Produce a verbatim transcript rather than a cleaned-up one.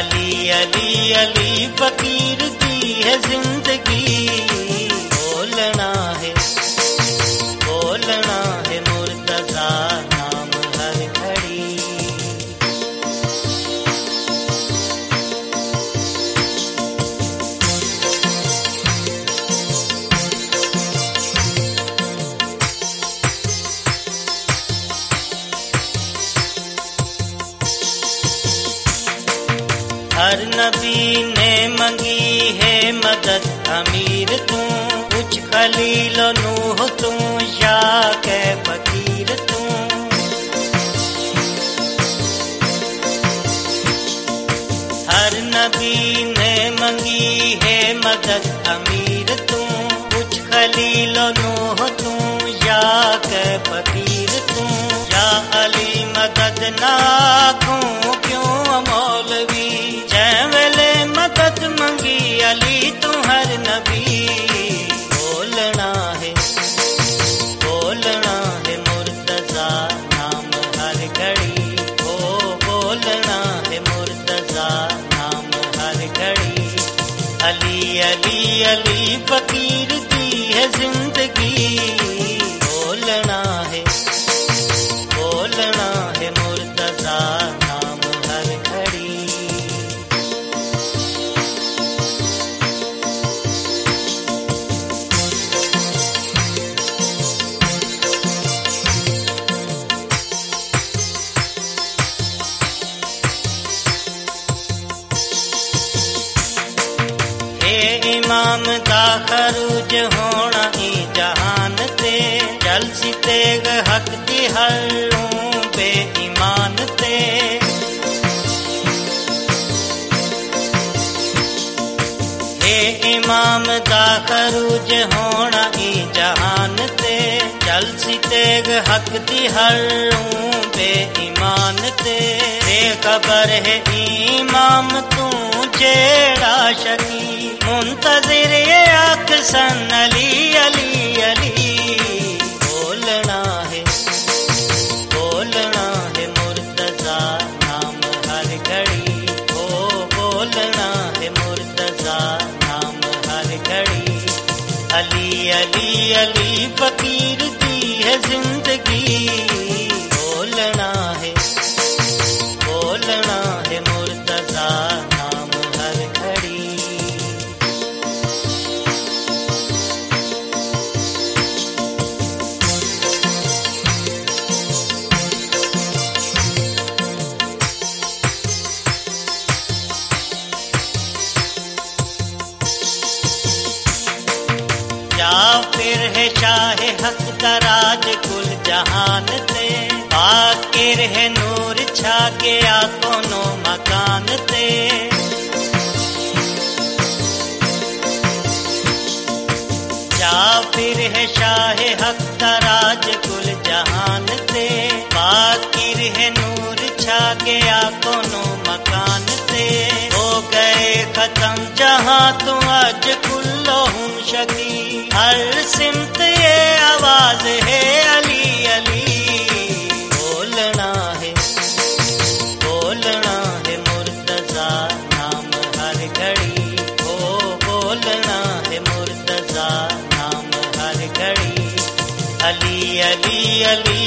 علی علی علی فقیر کی ہے زندگی، بولنا ہے بولنا ہے مرتضیٰ نام ہر گھڑی۔ ہر نبی نے منگی ہے مدد امیر توں، کچھ خلیل و نوح توں یا کہ فقیر توں۔ ہر نبی نے منگی ہے مدد امیر توں، کچھ خلیل و نوح توں یا کہ فقیر توں۔ یا علی مدد نہ آکھوں کیوں مولوی، مدد منگی علی تو ہر نبی، بولنا ہے بولنا ہے مرتضیٰ نام ہر گھڑی، او بولنا ہے مرتضیٰ نام ہر گھڑی۔ علی علی علی فقیر کی ہے زندگی، بولنا ہے بولنا ہے مرتضیٰ نام ہر گھڑی۔ امام دا خروج ہونا ہی جہان تے، جل سی تیگ حق دی ہروں بے ایمان تے۔ اے امام دا خروج ہونا ہی جہان تے، جل سی تیگ حق دی ہروں بے ایمان تے۔ بے خبر ہے امام تو جیڑا شکی، منتظر یہ اکسن علی علی علی، بولنا ہے بولنا ہے مرتضیٰ نام ہر گھڑی، او بولنا ہے مرتضیٰ نام ہر گھڑی۔ علی علی علی فقیر کی ہے زندگی، بولنا ہے بولنا ہے مرتضیٰ نام ہر گھڑی۔ یا پھر ہے شاہ حق تراج کل جہان تے، باقر ہے نور چھا گیا کونوں مکان تے۔ یا پھر ہے شاہ حق تراج کل جہان تے، باقر ہے نور چھا گیا کونوں مکان تے۔ ہو گئے ختم جہاں تو اج کلہم شکی، ہر سمت یہ آواز ہے علی علی، بولنا ہے بولنا ہے مرتضیٰ نام ہر گھڑی، او بولنا ہے مرتضیٰ نام ہر گھڑی۔ علی علی علی